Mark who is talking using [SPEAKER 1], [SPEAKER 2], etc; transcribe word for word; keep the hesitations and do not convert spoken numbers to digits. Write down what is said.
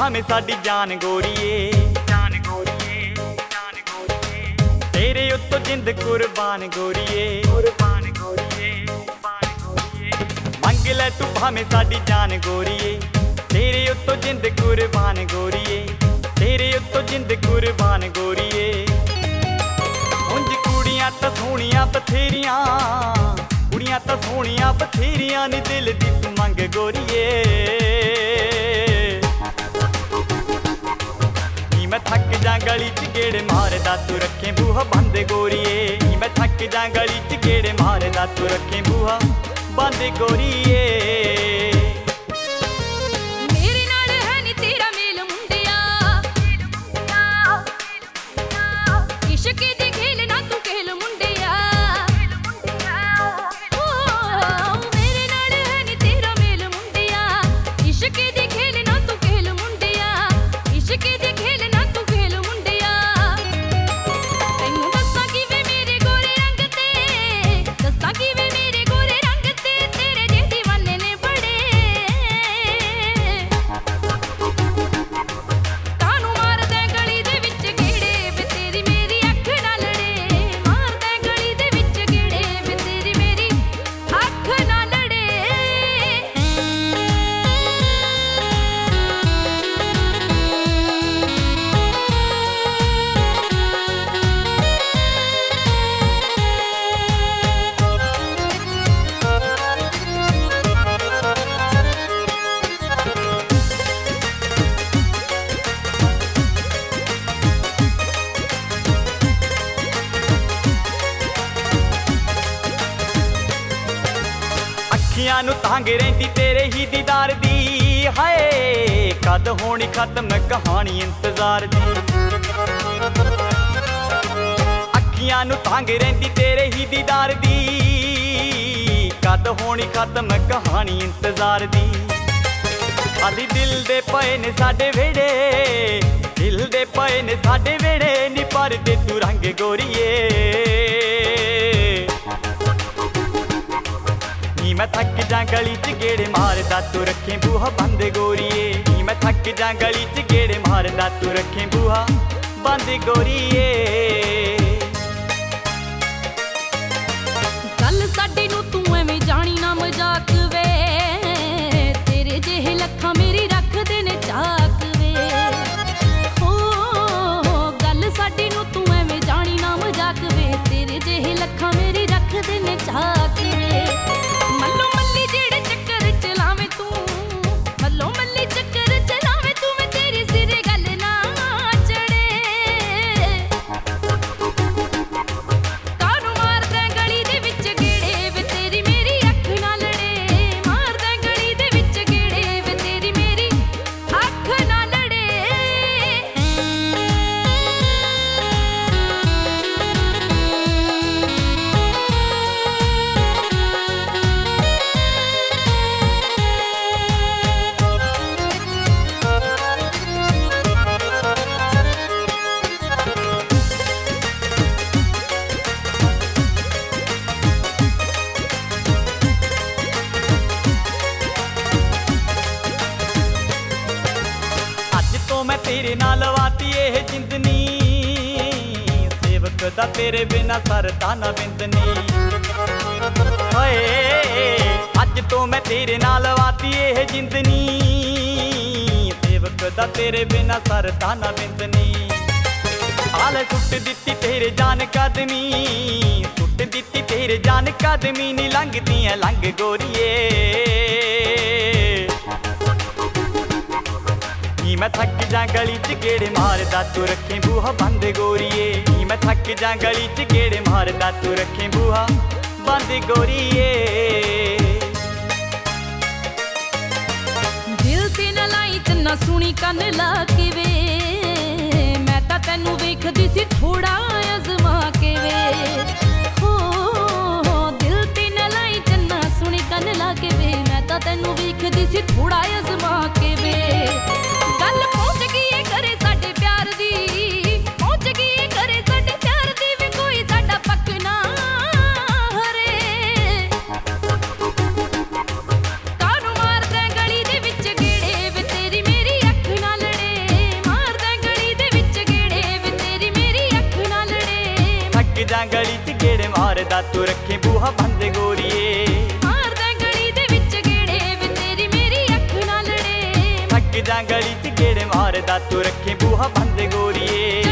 [SPEAKER 1] भावें साडी जान गोरीए, जान गोरीए, जान गोरीए, तेरे उत्तों जिंद कुर्बान गोरीए, कुर्बान गोरीए, कुर्बान गोरीए। मंग ले तू भावें साडी जान गोरीए, तेरे उत्तों जिंद कुर्बान गोरीए, तेरे उत्तों जिंद कुर्बान गोरीए। उंज कुड़ियां तां सोहणियां बथेरियां, कुड़ियां तां सोहणियां बथेरियां नी दिल दी तू मंग गोरीए। नी मैं थक जा गली च गेड़े मारदा तू रखें बूहा बंद गोरीए, नी मैं थक जा गली च गेड़े मारदा तू रखें बूहा बंद गोरीए। अखियां नू तांग रहिंदी तेरे ही दीदार दी, हाय कद होनी खत्म कहानी इंतजार दी। अखियां नू तांग रहिंदी तेरे ही दीदार दी, कद होनी खत्म कहानी इंतजार दी। अली दिल दे पए ने साडे वेड़े, दिल दे पए ने साडे वेड़े नी पर दे तू रंग गोरीए। नी मैं थक जा गली च गेड़े मारदा तू रखें बूहा बंद गोरीए, नी मैं थक जा गली च गेड़े मारदा तू रखें बूहा बंद गोरीए।
[SPEAKER 2] गल साडी नू तू एवें जानी ना मजाक वे, तेरे जेहे लखां मेरी रखदे ने चाक वे। हो गल साडी नू तू एवें जानी ना मजाक वे, तेरे जेहे लखां मेरी रखदे ने चाक वे। मल्लो मल्ली जेड़े चक्कर चलावे तू, मल्लो मल्ली चक्कर चलावे तू, मैं तेरी सिरे गल ना चढ़े। कानू मारदा गली दे विच गेड़े वे तेरी मेरी अख ना लड़े, मारदा गली दे विच गेड़े वे तेरी मेरी अख ना लड़े।
[SPEAKER 1] मैं तेरे नाल वाती ये जिंदनी, सेवक दा तेरे बिना सरदा ना बिंदनी। हाय अज तो मैं तेरे नाल वाती ये जिंदनी, सेवक दा तेरे बिना सरदा ना बिंदनी। हाल सुट दिती तेरे जान कदमी, सुट दिती तेरे जान कदमी नी लंघदी है लंघ गोरीए। नी मैं थक जा गली च गेड़े मारदा तू रखें बूहा बंद गोरीए, नी मैं थक जा गली च गेड़े मारदा तू रखें बूहा बंद गोरीए।
[SPEAKER 2] दिल ते न लाई चन्ना सुनी कन ला के वे, मैं तां तैनू वेखदी सी थोड़ा अजमा के वे। हो दिल ते न लाई चन्ना सुनी कन ला के वे, मैं तां तैनू वेखदी सी थोड़ा अजमा के वे। गल पहुंच गई है करे साडे प्यार दी, पहुंच गई है करे साडे प्यार दी, वे कोई साडा पक ना हरे। कानू मारदा गली दे विच गेड़े वे तेरी मेरी अख ना लड़े।
[SPEAKER 1] ਜਾਂ ਗਲੀ ਚ ਗੇੜੇ ਮਾਰਦਾ ਤੂੰ ਰੱਖੇ ਬੂਹਾ ਬੰਦ ਗੋਰੀਏ।
[SPEAKER 2] ਮਾਰਦਾ ਗਲੀ ਦੇ ਵਿੱਚ ਗੇੜੇ ਵੇ ਤੇਰੀ ਮੇਰੀ ਅੱਖ ਨਾਲ ਲੜੇ।
[SPEAKER 1] ਥੱਕ ਜਾਂ ਗਲੀ ਚ ਗੇੜੇ ਮਾਰਦਾ ਤੂੰ ਰੱਖੇ ਬੂਹਾ ਬੰਦ ਗੋਰੀਏ।